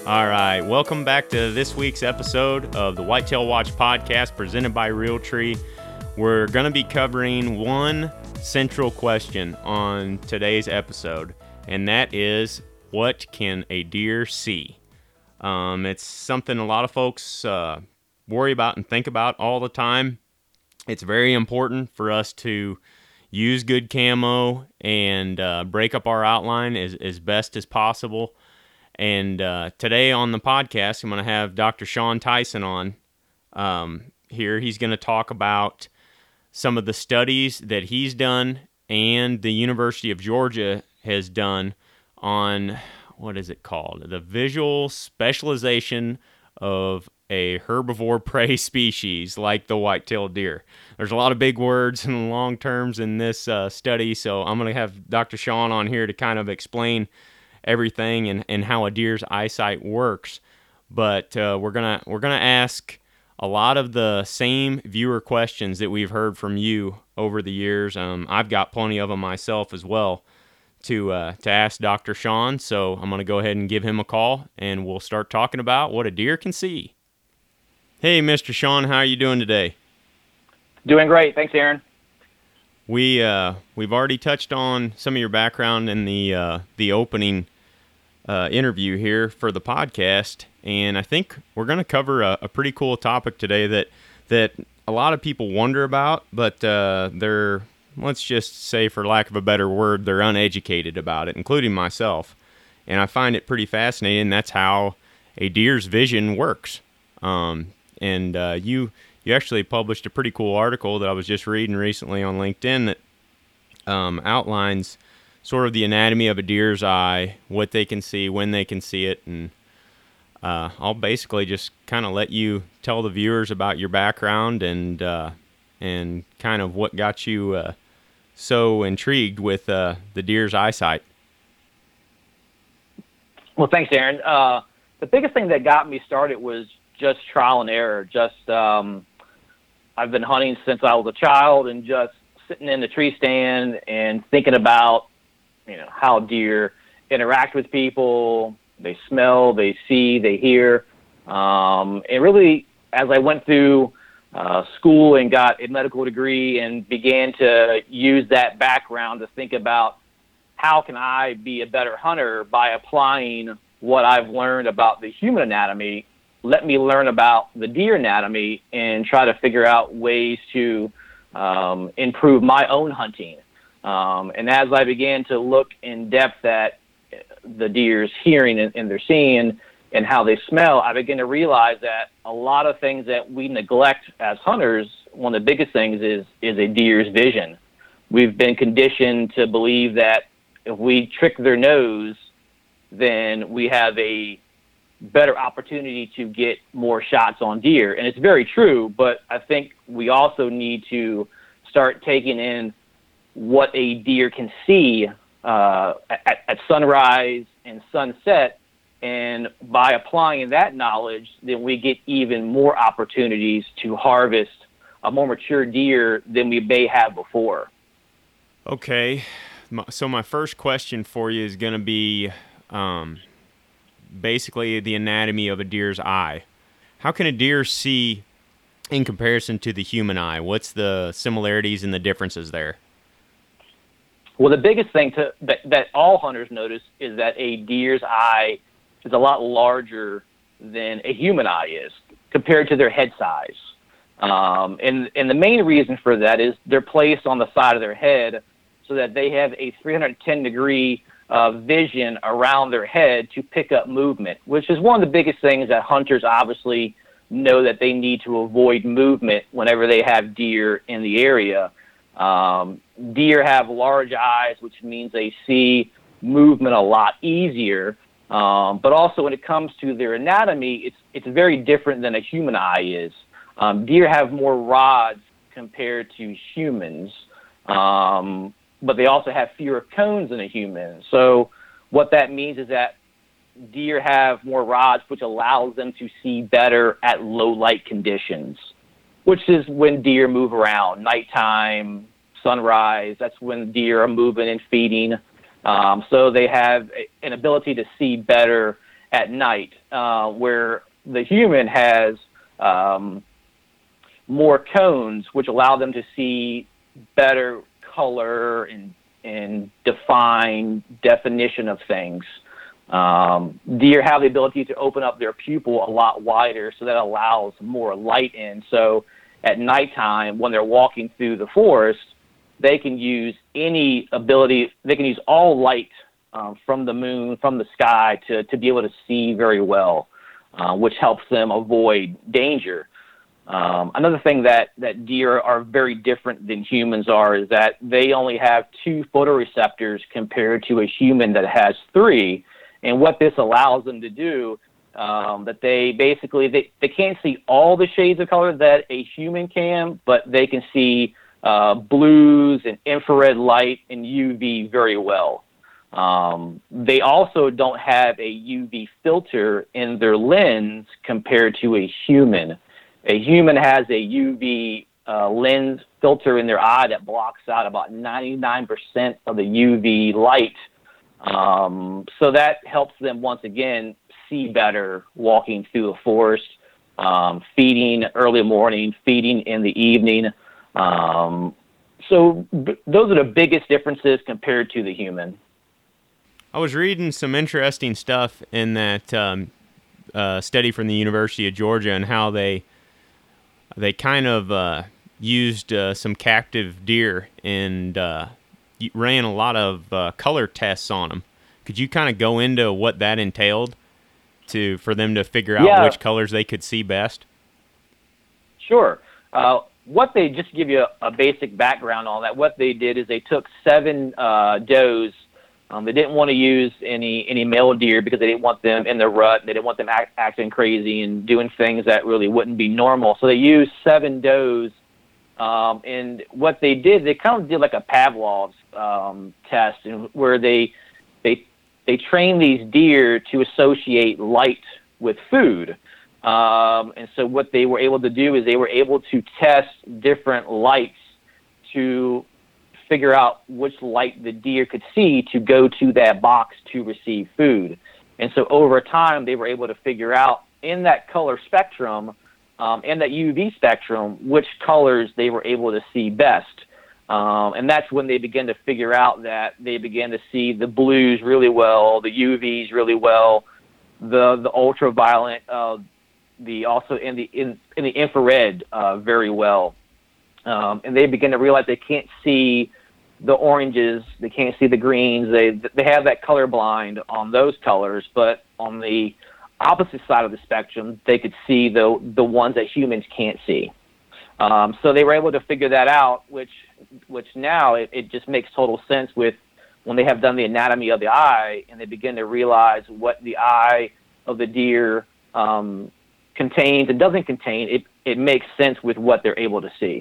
All right, welcome back to this week's episode of the Whitetail Watch podcast presented by Realtree. We're going to be covering one central question on today's episode, and that is, what can a deer see? It's something a lot of folks worry about and think about all the time. It's very important for us to use good camo and break up our outline as best as possible. And today on the podcast, I'm going to have Dr. Shawn Tyson on here. He's going to talk about some of the studies that he's done and the University of Georgia has done on, what is it called? The visual specialization of a herbivore prey species like the white-tailed deer. There's a lot of big words and long terms in this study, so I'm going to have Dr. Shawn on here to kind of explain everything and how a deer's eyesight works. But we're gonna ask a lot of the same viewer questions that we've heard from you over the years. I've got plenty of them myself as well to ask Dr. Shawn. So I'm gonna go ahead and give him a call, and we'll start talking about what a deer can see. Hey, Mr. Shawn, how are you doing today? Doing great, thanks, Aaron. We've already touched on some of your background in the opening interview here for the podcast, and I think we're going to cover a pretty cool topic today that a lot of people wonder about, but they're, let's just say, for lack of a better word, they're uneducated about it, including myself. And I find it pretty fascinating. That's how a deer's vision works. You actually published a pretty cool article that I was just reading recently on LinkedIn that outlines sort of the anatomy of a deer's eye, what they can see, when they can see it, and I'll basically just kind of let you tell the viewers about your background and kind of what got you so intrigued with the deer's eyesight. Well, thanks, Aaron. The biggest thing that got me started was just trial and error. I've been hunting since I was a child, and just sitting in the tree stand and thinking about, how deer interact with people. They smell, they see, they hear. And really, as I went through school and got a medical degree and began to use that background to think about how can I be a better hunter by applying what I've learned about the human anatomy, let me learn about the deer anatomy and try to figure out ways to improve my own hunting. And as I began to look in depth at the deer's hearing and their seeing and how they smell, I began to realize that a lot of things that we neglect as hunters, one of the biggest things is a deer's vision. We've been conditioned to believe that if we trick their nose, then we have a better opportunity to get more shots on deer. And it's very true, but I think we also need to start taking in what a deer can see at sunrise and sunset, and by applying that knowledge, then we get even more opportunities to harvest a more mature deer than we may have before. Okay, so my first question for you is going to be basically the anatomy of a deer's eye. How can a deer see in comparison to the human eye? What's the similarities and the differences there? Well, the biggest thing that all hunters notice is that a deer's eye is a lot larger than a human eye is compared to their head size. And the main reason for that is they're placed on the side of their head so that they have a 310-degree vision around their head to pick up movement, which is one of the biggest things that hunters obviously know, that they need to avoid movement whenever they have deer in the area. Deer have large eyes, which means they see movement a lot easier. But also when it comes to their anatomy, it's very different than a human eye is. Deer have more rods compared to humans, but they also have fewer cones than a human. So what that means is that deer have more rods, which allows them to see better at low light conditions, which is when deer move around, nighttime, sunrise. That's when deer are moving and feeding. So they have an ability to see better at night, where the human has more cones, which allow them to see better color and definition of things. Deer have the ability to open up their pupil a lot wider, so that allows more light in. So at nighttime, when they're walking through the forest, they can use all light from the moon, from the sky, to be able to see very well, which helps them avoid danger. Another thing that deer are very different than humans are is that they only have 2 photoreceptors compared to a human that has 3. And what this allows them to do, that they can't see all the shades of color that a human can, but they can see blues and infrared light and UV very well. They also don't have a UV filter in their lens compared to a human. A human has a UV lens filter in their eye that blocks out about 99% of the UV light. So that helps them, once again, see better walking through the forest, feeding early morning, feeding in the evening. So those are the biggest differences compared to the human. I was reading some interesting stuff in that study from the University of Georgia, and how they kind of used some captive deer and ran a lot of color tests on them. Could you kind of go into what that entailed for them to figure out which colors they could see best? Sure. Just to give you a basic background on that, what they did is they took 7 does. They didn't want to use any male deer because they didn't want them in the rut. They didn't want them acting crazy and doing things that really wouldn't be normal. So they used 7 does. And what they did, they kind of did like a Pavlov's test, where they trained these deer to associate light with food. And so what they were able to do is they were able to test different lights to figure out which light the deer could see to go to that box to receive food. And so over time, they were able to figure out in that color spectrum, and that UV spectrum, which colors they were able to see best. And that's when they began to figure out that they began to see the blues really well, the UVs really well, the ultraviolet, also in the infrared very well. And they begin to realize they can't see the oranges, they can't see the greens. They have that color blind on those colors, but on the opposite side of the spectrum, they could see the ones that humans can't see. So they were able to figure that out, which now it just makes total sense with when they have done the anatomy of the eye and they begin to realize what the eye of the deer contains and doesn't contain. It makes sense with what they're able to see.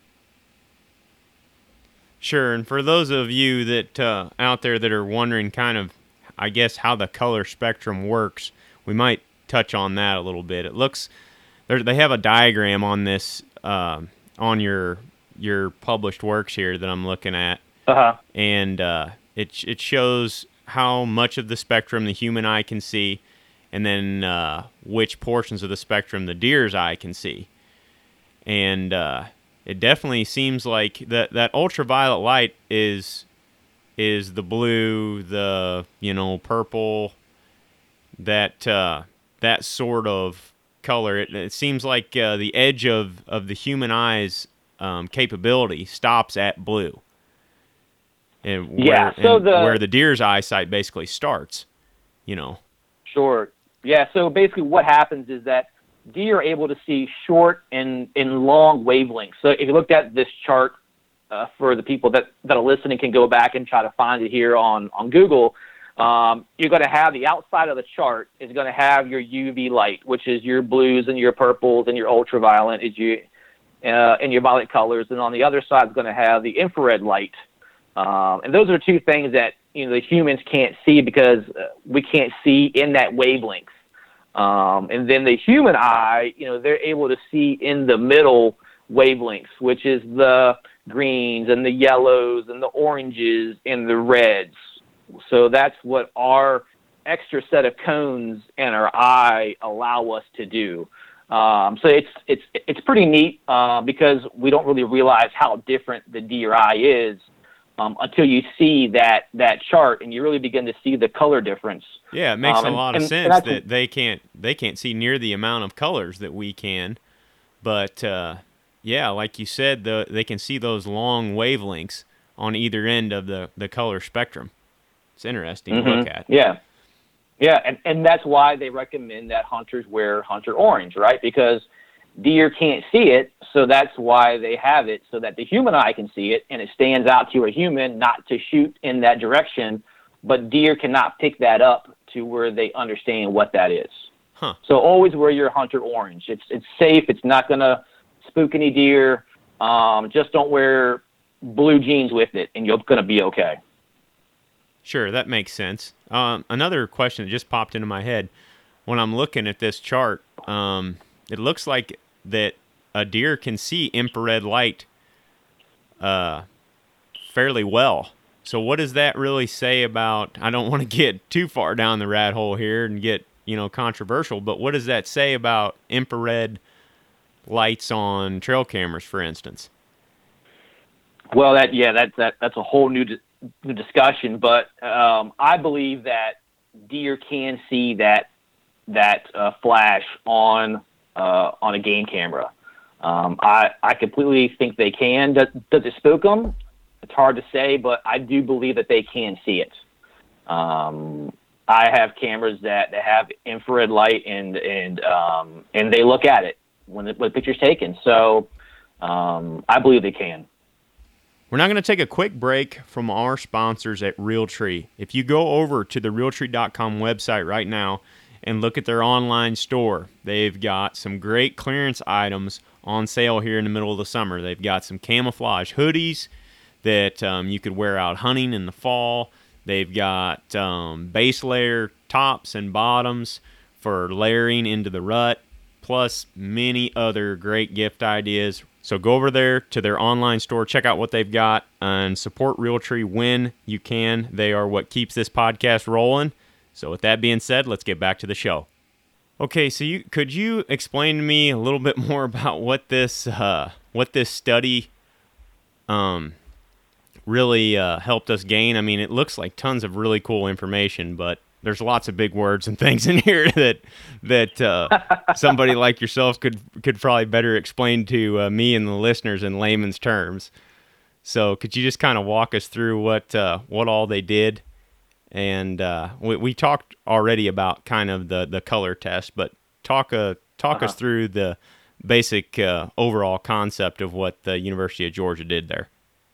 Sure, and for those of you that out there that are wondering kind of, I guess, how the color spectrum works, we might touch on that a little bit. It looks, they have a diagram on this, on your published works here that I'm looking at, and it shows how much of the spectrum the human eye can see, and then which portions of the spectrum the deer's eye can see. And it definitely seems like that ultraviolet light is the blue, the purple, that sort of color. It seems like the edge of the human eye's capability stops at blue, and where the deer's eyesight basically starts. Sure. Yeah. So basically, what happens is that deer are able to see short and long wavelengths. So if you looked at this chart, for the people that are listening can go back and try to find it here on Google, you're going to have the outside of the chart is going to have your UV light, which is your blues and your purples and your ultraviolet and your violet colors. And on the other side is going to have the infrared light. And those are 2 things that the humans can't see because we can't see in that wavelength. And then the human eye, they're able to see in the middle wavelengths, which is the greens and the yellows and the oranges and the reds. So that's what our extra set of cones in our eye allow us to do. So it's pretty neat because we don't really realize how different the deer eye is until you see that chart and you really begin to see the color difference. Yeah, it makes a lot of sense that they can't see near the amount of colors that we can. But yeah, like you said, they can see those long wavelengths on either end of the color spectrum. It's interesting to look at. Yeah. Yeah, and that's why they recommend that hunters wear hunter orange, right? Because deer can't see it, so that's why they have it, so that the human eye can see it, and it stands out to a human not to shoot in that direction, but deer cannot pick that up to where they understand what that is. Huh. So always wear your hunter orange. It's safe. It's not going to spook any deer. Just don't wear blue jeans with it, and you're going to be okay. Sure, that makes sense. Another question that just popped into my head when I'm looking at this chart, it looks like that a deer can see infrared light fairly well. So what does that really say about, I don't want to get too far down the rat hole here and get, controversial, but what does that say about infrared lights on trail cameras, for instance? Well, that's a whole new discussion, but I believe that deer can see that flash on a game camera. I completely think they can. Does it spook them? It's hard to say, but I do believe that they can see it. I have cameras that have infrared light, and they look at it when the picture's taken. So I believe they can. We're now going to take a quick break from our sponsors at Realtree. If you go over to the Realtree.com website right now and look at their online store, they've got some great clearance items on sale here in the middle of the summer. They've got some camouflage hoodies that you could wear out hunting in the fall. They've got base layer tops and bottoms for layering into the rut, plus many other great gift ideas. So go over there to their online store, check out what they've got, and support Realtree when you can. They are what keeps this podcast rolling. So with that being said, let's get back to the show. Okay, so could you explain to me a little bit more about what this study really helped us gain? I mean, it looks like tons of really cool information, but there's lots of big words and things in here that somebody like yourself could probably better explain to me and the listeners in layman's terms. So could you just kind of walk us through what all they did? And we talked already about kind of the color test, but talk us through the basic overall concept of what the University of Georgia did there.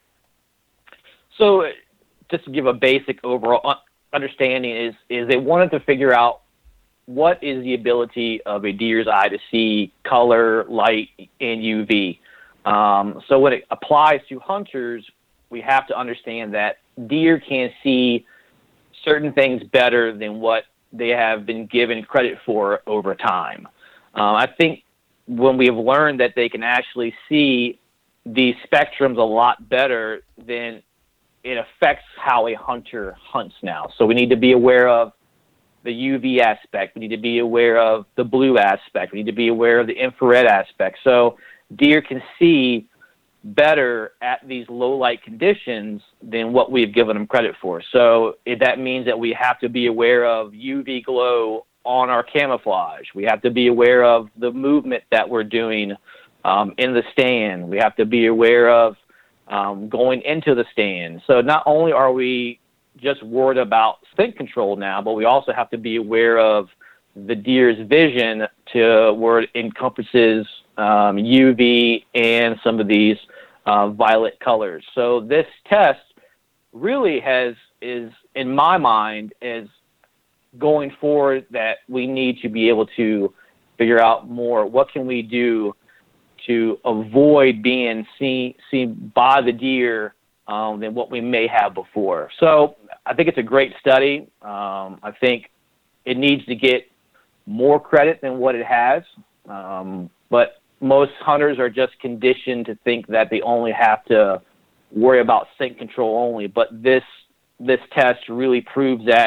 So just to give a basic overall understanding is they wanted to figure out what is the ability of a deer's eye to see color, light, and UV. So when it applies to hunters, we have to understand that deer can see certain things better than what they have been given credit for over time. I think when we have learned that they can actually see these spectrums a lot better, then it affects how a hunter hunts now. So we need to be aware of the UV aspect. We need to be aware of the blue aspect. We need to be aware of the infrared aspect. So deer can see better at these low light conditions than what we've given them credit for. So that means that we have to be aware of UV glow on our camouflage. We have to be aware of the movement that we're doing in the stand. We have to be aware of going into the stand. So not only are we just worried about scent control now, but we also have to be aware of the deer's vision to where it encompasses UV and some of these violet colors. So this test really is in my mind, is going forward that we need to be able to figure out more. What can we do to avoid being seen by the deer than what we may have before? So I think it's a great study. I think it needs to get more credit than what it has. But most hunters are just conditioned to think that they only have to worry about scent control only. But this test really proves that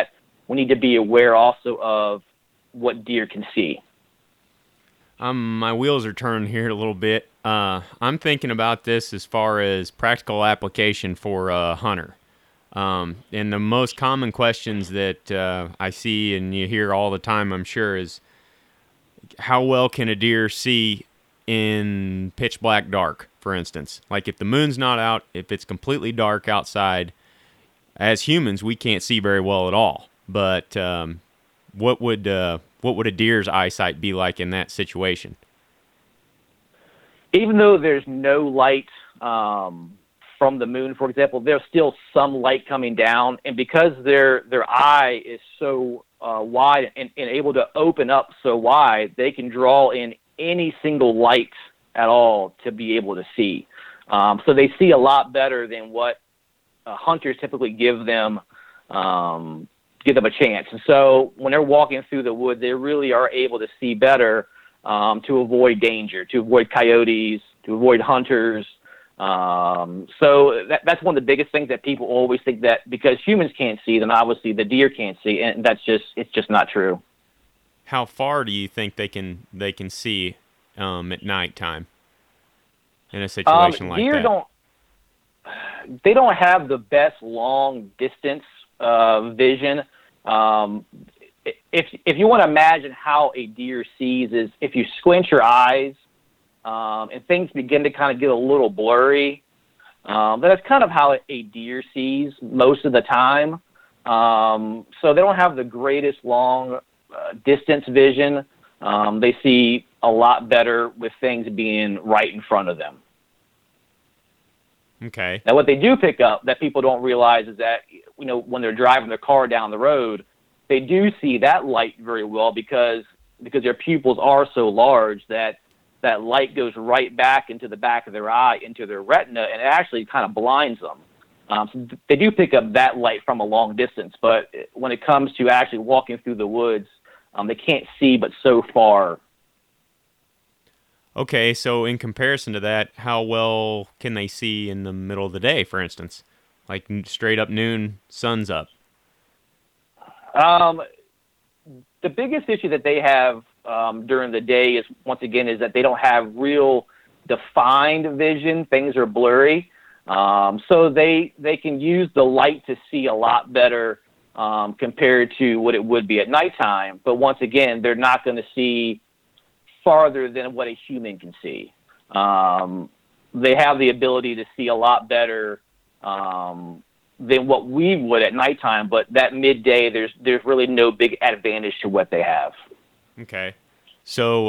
we need to be aware also of what deer can see. My wheels are turning here a little bit. I'm thinking about this as far as practical application for a hunter. And the most common questions that I see and you hear all the time, I'm sure, is how well can a deer see in pitch black dark, for instance? Like if the moon's not out, if it's completely dark outside, as humans, we can't see very well at all. But what would a deer's eyesight be like in that situation? Even though there's no light from the moon, for example, there's still some light coming down, and because their eye is so wide and able to open up so wide, they can draw in any single light at all to be able to see. So they see a lot better than what hunters typically give them a chance. And so when they're walking through the woods, they really are able to see better to avoid danger, to avoid coyotes, to avoid hunters. So that's one of the biggest things that people always think, that because humans can't see, then obviously the deer can't see, and it's just not true. How far do you think they can see at nighttime in a situation like deer that? They don't have the best long distance vision. If you want to imagine how a deer sees, is if you squint your eyes and things begin to kind of get a little blurry, that's kind of how a deer sees most of the time. So they don't have the greatest long distance vision. They see a lot better with things being right in front of them. Okay. Now, what they do pick up that people don't realize is that, when they're driving their car down the road, they do see that light very well because their pupils are so large that light goes right back into the back of their eye, into their retina, and it actually kind of blinds them. So they do pick up that light from a long distance, but when it comes to actually walking through the woods, they can't see but so far. Okay, so in comparison to that, how well can they see in the middle of the day, for instance? Like straight up noon, sun's up. The biggest issue that they have during the day is, once again, is that they don't have real defined vision. Things are blurry. So they can use the light to see a lot better compared to what it would be at nighttime. But once again, they're not going to see farther than what a human can see. They have the ability to see a lot better than what we would at nighttime, but that midday, there's really no big advantage to what they have. Okay. So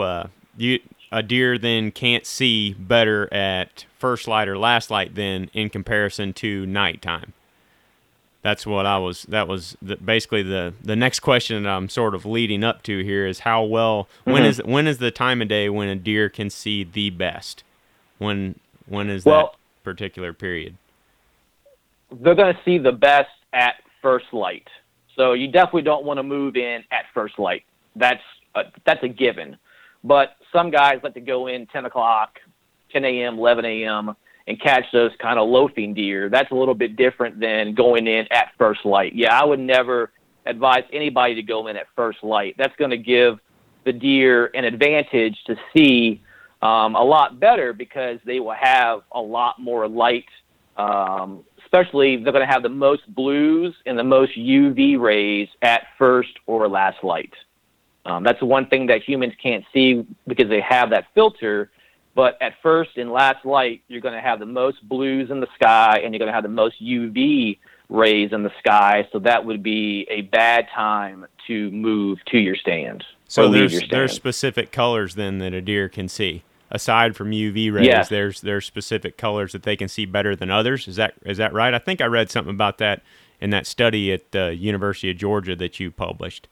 a deer then can't see better at first light or last light then in comparison to nighttime. That's what basically the next question that I'm sort of leading up to here is how well, when is the time of day when a deer can see the best? When is that particular period? They're going to see the best at first light. So you definitely don't want to move in at first light. That's a given. But some guys like to go in 10 o'clock, 10 a.m., 11 a.m., and catch those kind of loafing deer. That's a little bit different than going in at first light. Yeah, I would never advise anybody to go in at first light. That's going to give the deer an advantage to see a lot better because they will have a lot more light. Especially, they're going to have the most blues and the most UV rays at first or last light. That's one thing that humans can't see because they have that filter. But at first and last light, you're going to have the most blues in the sky, and you're going to have the most UV rays in the sky. So that would be a bad time to move to your stand. So there's specific colors then that a deer can see. Aside from UV rays, yes. there's specific colors that they can see better than others. Is that right? I think I read something about that in that study at the University of Georgia that you published.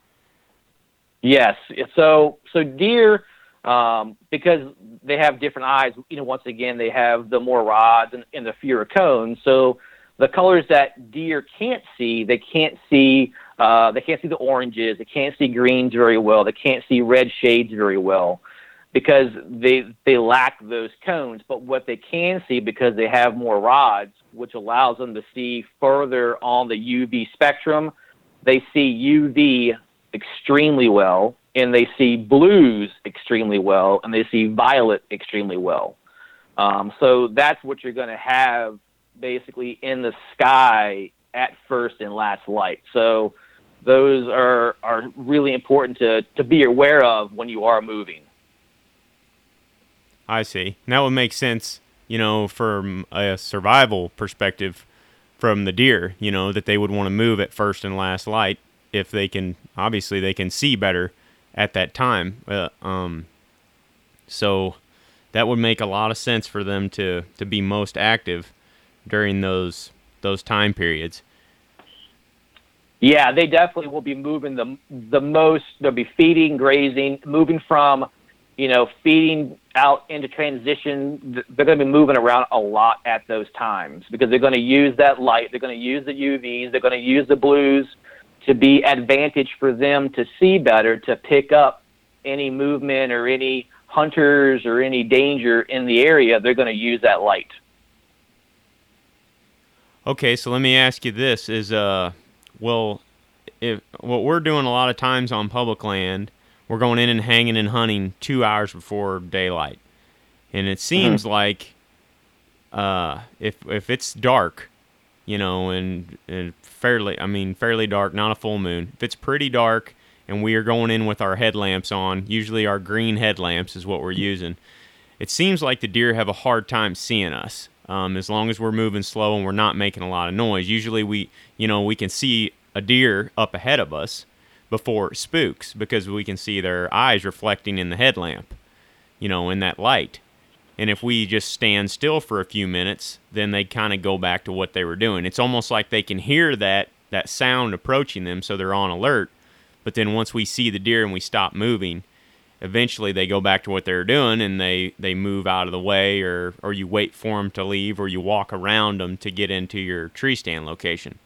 Yes. So deer, because they have different eyes, once again, they have the more rods and the fewer cones. So the colors that deer can't see, they can't see the oranges, they can't see greens very well, they can't see red shades very well because they lack those cones. But what they can see, because they have more rods, which allows them to see further on the UV spectrum, they see UV extremely well, and they see blues extremely well, and they see violet extremely well. So that's what you're going to have basically in the sky at first and last light. So those are really important to be aware of when you are moving. I see. That would make sense, from a survival perspective from the deer, that they would want to move at first and last light if they can see better at that time. So that would make a lot of sense for them to be most active during those time periods. Yeah, they definitely will be moving the most. They'll be feeding, grazing, moving from, feeding out into transition. They're going to be moving around a lot at those times because they're going to use that light. They're going to use the UVs. They're going to use the blues to be advantage for them to see better, to pick up any movement or any hunters or any danger in the area. They're going to use that light. Okay, so let me ask you this: if what we're doing a lot of times on public land, we're going in and hanging and hunting 2 hours before daylight, and it seems like if it's dark, and fairly dark, not a full moon. If it's pretty dark and we are going in with our headlamps on, usually our green headlamps is what we're using, it seems like the deer have a hard time seeing us. As long as we're moving slow and we're not making a lot of noise. Usually we can see a deer up ahead of us before it spooks because we can see their eyes reflecting in the headlamp, in that light. And if we just stand still for a few minutes, then they kind of go back to what they were doing. It's almost like they can hear that sound approaching them, so they're on alert. But then once we see the deer and we stop moving, eventually they go back to what they're doing and they move out of the way, or you wait for them to leave, or you walk around them to get into your tree stand location.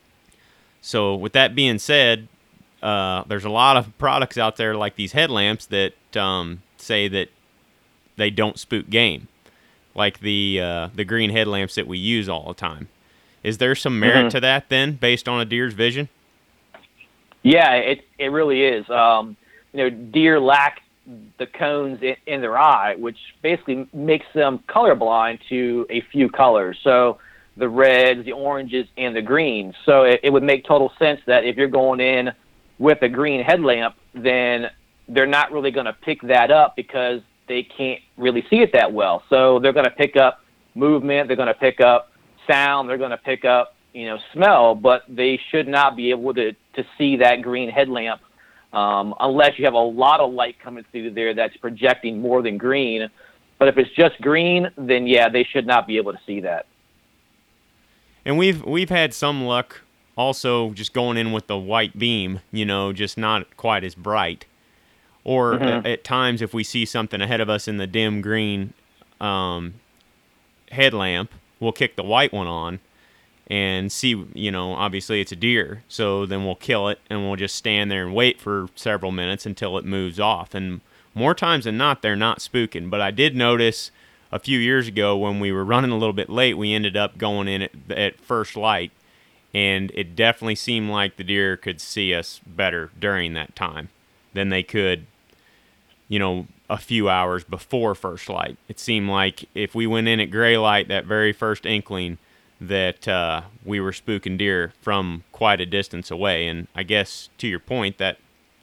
So with that being said, there's a lot of products out there like these headlamps that say that they don't spook game, like the green headlamps that we use all the time. Is there some merit to that then, based on a deer's vision? Yeah, it really is. Deer lack the cones in their eye, which basically makes them colorblind to a few colors. So the reds, the oranges, and the greens. So it would make total sense that if you're going in with a green headlamp, then they're not really going to pick that up because they can't really see it that well. So they're going to pick up movement, they're going to pick up sound, they're going to pick up, smell, but they should not be able to see that green headlamp unless you have a lot of light coming through there that's projecting more than green. But if it's just green, then yeah, they should not be able to see that. And we've had some luck also just going in with the white beam, just not quite as bright. Or at times if we see something ahead of us in the dim green headlamp, we'll kick the white one on and see, obviously it's a deer. So then we'll kill it and we'll just stand there and wait for several minutes until it moves off. And more times than not, they're not spooking. But I did notice a few years ago when we were running a little bit late, we ended up going in at first light. And it definitely seemed like the deer could see us better during that time than they could, a few hours before first light. It seemed like if we went in at gray light, that very first inkling, that we were spooking deer from quite a distance away. And I guess to your point, that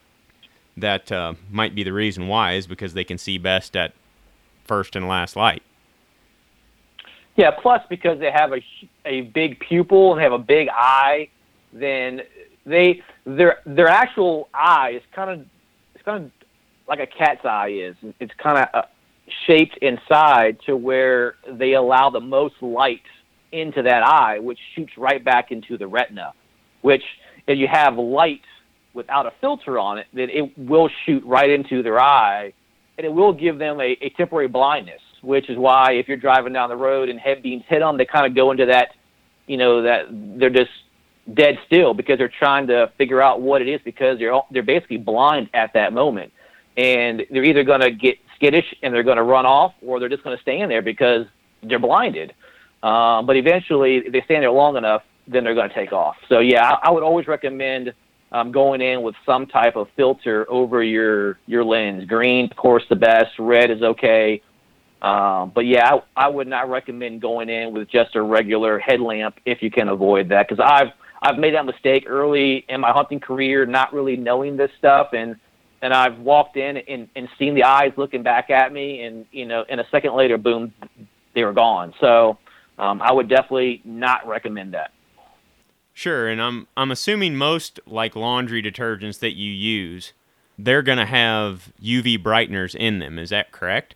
might be the reason why, is because they can see best at first and last light. Yeah, plus because they have a big pupil and they have a big eye, then their actual eye is kind of like a cat's eye is. It's kind of shaped inside to where they allow the most light into that eye, which shoots right back into the retina, which if you have light without a filter on it, then it will shoot right into their eye, and it will give them a temporary blindness, which is why if you're driving down the road and head beams hit them, they kind of go into that, that they're just dead still because they're trying to figure out what it is, because they're basically blind at that moment. And they're either going to get skittish and they're going to run off, or they're just going to stand there because they're blinded. But eventually, if they stand there long enough, then they're going to take off. So, yeah, I would always recommend going in with some type of filter over your lens. Green, of course, the best. Red is okay. But yeah, I would not recommend going in with just a regular headlamp if you can avoid that, because I've made that mistake early in my hunting career, not really knowing this stuff, and I've walked in and seen the eyes looking back at me, and and a second later, boom, they were gone. So I would definitely not recommend that. Sure, and I'm assuming most like laundry detergents that you use, they're going to have UV brighteners in them. Is that correct?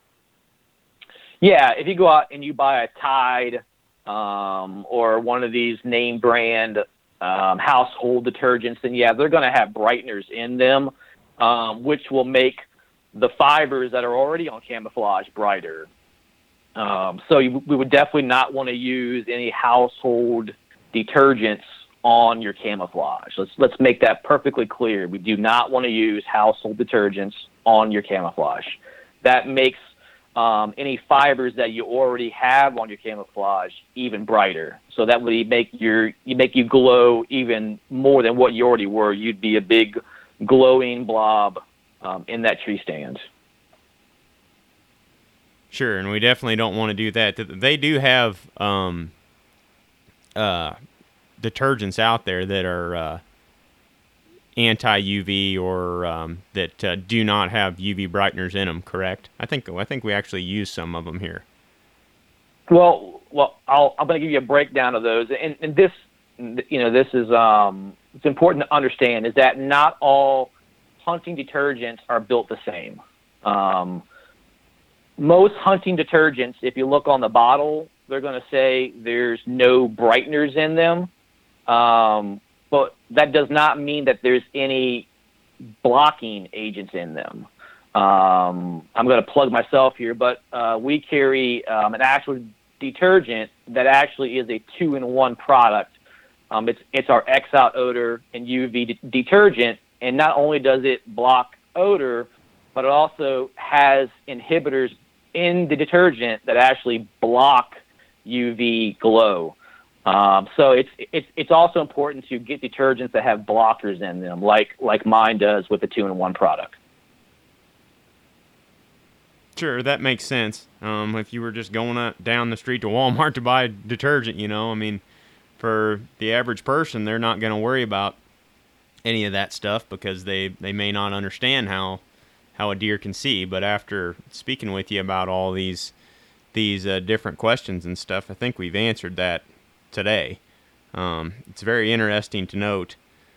Yeah, if you go out and you buy a Tide or one of these name brand household detergents, then yeah, they're going to have brighteners in them, which will make the fibers that are already on camouflage brighter. So we would definitely not want to use any household detergents on your camouflage. Let's make that perfectly clear. We do not want to use household detergents on your camouflage. That makes any fibers that you already have on your camouflage even brighter. So that would make you glow even more than what you already were. You'd be a big glowing blob in that tree stand. Sure, and we definitely don't want to do that. They do have detergents out there that are anti-UV or that do not have UV brighteners in them. Correct? I think we actually use some of them here. Well, I'm going to give you a breakdown of those, and this, this is it's important to understand is that not all hunting detergents are built the same. Most hunting detergents, if you look on the bottle, they're going to say there's no brighteners in them. But that does not mean that there's any blocking agents in them. I'm going to plug myself here, but we carry an actual detergent that actually is a 2-in-1 product. It's our X-Out odor and UV detergent, and not only does it block odor, but it also has inhibitors in the detergent that actually block UV glow. So it's also important to get detergents that have blockers in them, like mine does with the 2-in-1 product. Sure, that makes sense. If you were just going down the street to Walmart to buy detergent, for the average person, they're not going to worry about any of that stuff because they may not understand how a deer can see. But after speaking with you about all these different questions and stuff, I think we've answered that today. It's very interesting to note,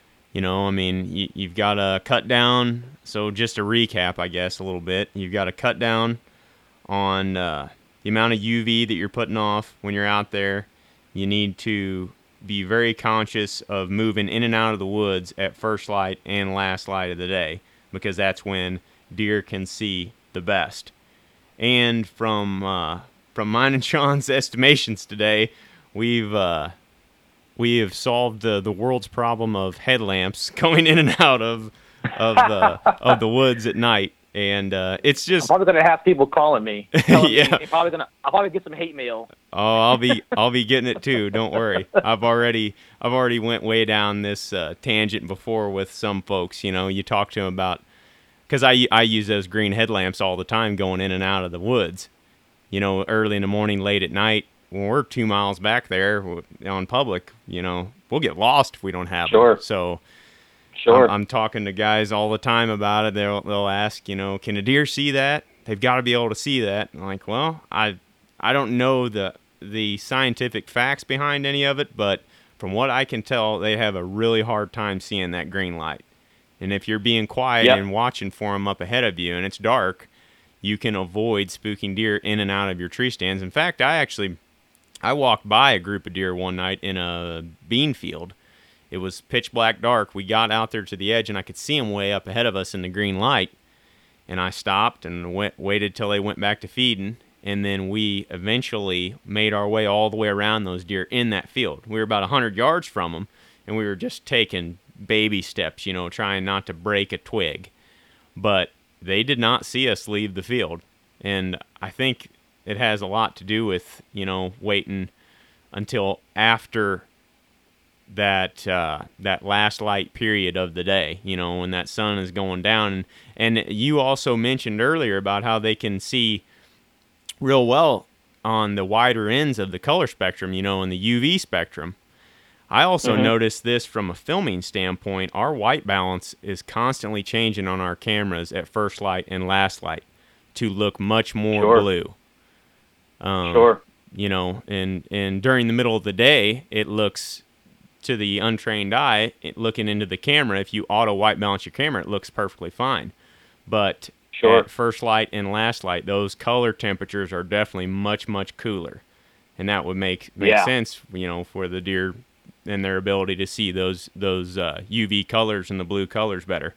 you've got to cut down. So just to recap, I guess, a little bit, you've got to cut down on the amount of UV that you're putting off when you're out there. You need to be very conscious of moving in and out of the woods at first light and last light of the day, because that's when deer can see the best. And from mine and Sean's estimations today, we have solved the world's problem of headlamps going in and out of the woods at night, and it's just. I'm probably gonna have people calling me. Yeah, I'll probably get some hate mail. Oh, I'll be getting it too. Don't worry. I've already went way down this tangent before with some folks. You talk to them about, because I use those green headlamps all the time going in and out of the woods. Early in the morning, late at night. When we're 2 miles back there on public, we'll get lost if we don't have them. So sure. I'm talking to guys all the time about it. They'll ask, can a deer see that? They've got to be able to see that. I'm like, well, I don't know the scientific facts behind any of it, but from what I can tell, they have a really hard time seeing that green light. And if you're being quiet and watching for them up ahead of you and it's dark, you can avoid spooking deer in and out of your tree stands. In fact, I walked by a group of deer one night in a bean field. It was pitch black dark. We got out there to the edge, and I could see them way up ahead of us in the green light. And I stopped and waited till they went back to feeding, and then we eventually made our way all the way around those deer in that field. We were about 100 yards from them, and we were just taking baby steps, trying not to break a twig. But they did not see us leave the field, and I think it has a lot to do with, waiting until after that last light period of the day, when that sun is going down. And you also mentioned earlier about how they can see real well on the wider ends of the color spectrum, in the UV spectrum. I also noticed this from a filming standpoint. Our white balance is constantly changing on our cameras at first light and last light to look much more blue. Sure. And during the middle of the day, it looks, to the untrained eye, looking into the camera, if you auto white balance your camera, it looks perfectly fine. But at first light and last light, those color temperatures are definitely much, much cooler. And that would make sense, for the deer and their ability to see those UV colors and the blue colors better.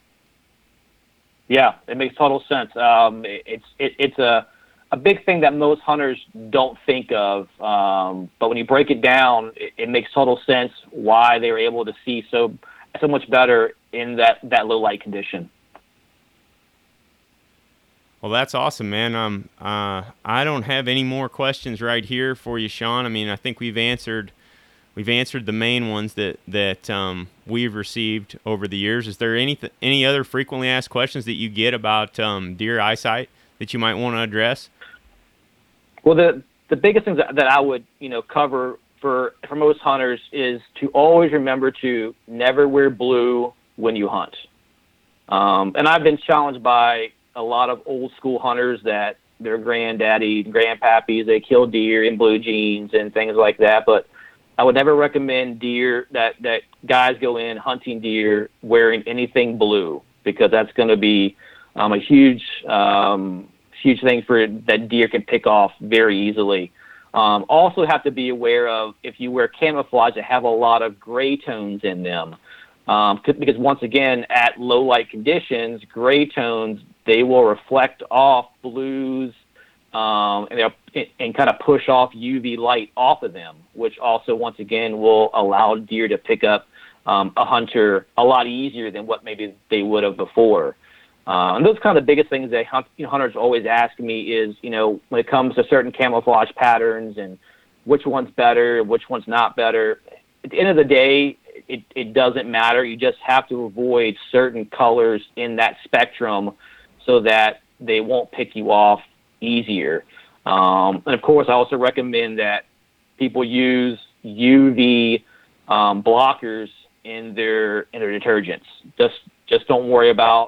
Yeah, it makes total sense. It's a big thing that most hunters don't think of, but when you break it down, it makes total sense why they were able to see so much better in that low light condition. Well, that's awesome, man. I don't have any more questions right here for you, Sean. I mean, I think we've answered the main ones that we've received over the years. Is there any other frequently asked questions that you get about deer eyesight that you might want to address? Well, the biggest things that I would cover for most hunters is to always remember to never wear blue when you hunt. And I've been challenged by a lot of old school hunters that their granddaddy and grandpappies, they kill deer in blue jeans and things like that. But I would never recommend that guys go in hunting deer wearing anything blue, because that's going to be a huge thing that deer can pick off very easily. Also have to be aware of, if you wear camouflage that have a lot of gray tones in them, because once again, at low light conditions, gray tones, they will reflect off blues, and kind of push off UV light off of them, which also, once again, will allow deer to pick up a hunter a lot easier than what maybe they would have before. And those kind of the biggest things that hunters always ask me is, when it comes to certain camouflage patterns and which one's better, which one's not better. At the end of the day, it doesn't matter. You just have to avoid certain colors in that spectrum so that they won't pick you off easier. And of course, I also recommend that people use UV blockers in their detergents. Just don't worry about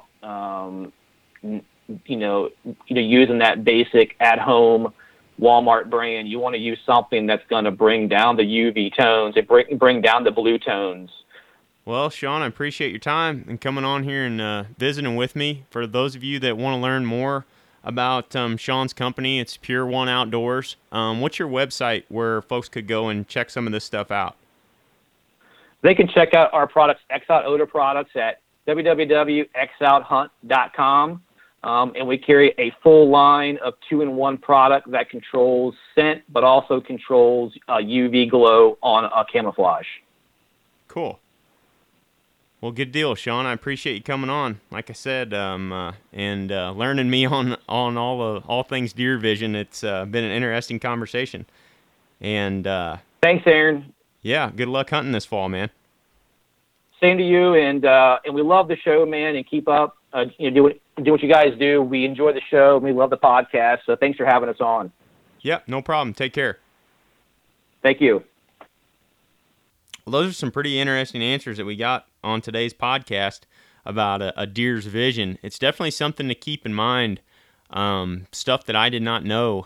using that basic at-home Walmart brand. You want to use something that's going to bring down the UV tones and bring down the blue tones. Well, Sean, I appreciate your time and coming on here and visiting with me. For those of you that want to learn more about Sean's company, it's Pure One Outdoors. What's your website where folks could go and check some of this stuff out? They can check out our products, X-Out Odor products, at www.xouthunt.com. And we carry a full line of 2-in-1 product that controls scent, but also controls UV glow on a camouflage. Cool. Well, good deal, Sean. I appreciate you coming on. Like I said, and learning me on all things deer vision. It's been an interesting conversation. And thanks, Aaron. Yeah, good luck hunting this fall, man. Same to you, and we love the show, man. And keep up, do what you guys do. We enjoy the show, and we love the podcast. So thanks for having us on. Yep, no problem. Take care. Thank you. Well, those are some pretty interesting answers that we got on today's podcast about a deer's vision. It's definitely something to keep in mind. Stuff that I did not know.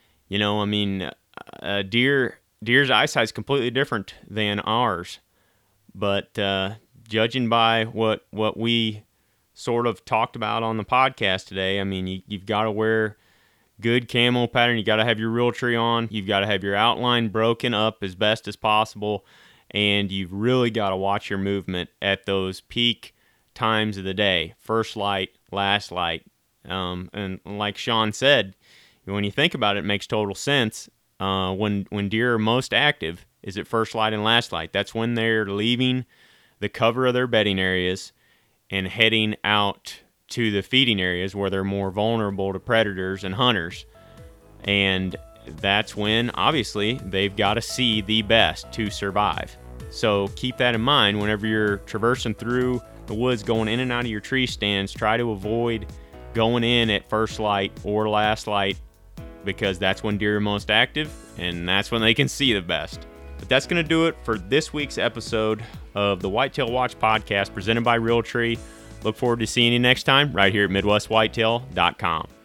Deer's eyesight is completely different than ours. But judging by what we sort of talked about on the podcast today, I mean, you've got to wear good camo pattern. You got to have your Realtree on. You've got to have your outline broken up as best as possible. And you've really got to watch your movement at those peak times of the day. First light, last light. And like Sean said, when you think about it, it makes total sense. When deer are most active is at first light and last light. That's when they're leaving the cover of their bedding areas and heading out to the feeding areas where they're more vulnerable to predators and hunters. And that's when, obviously, they've got to see the best to survive. So keep that in mind whenever you're traversing through the woods, going in and out of your tree stands. Try to avoid going in at first light or last light, because that's when deer are most active and that's when they can see the best. But that's going to do it for this week's episode of the Whitetail Watch podcast presented by Realtree. Look forward to seeing you next time right here at MidwestWhitetail.com.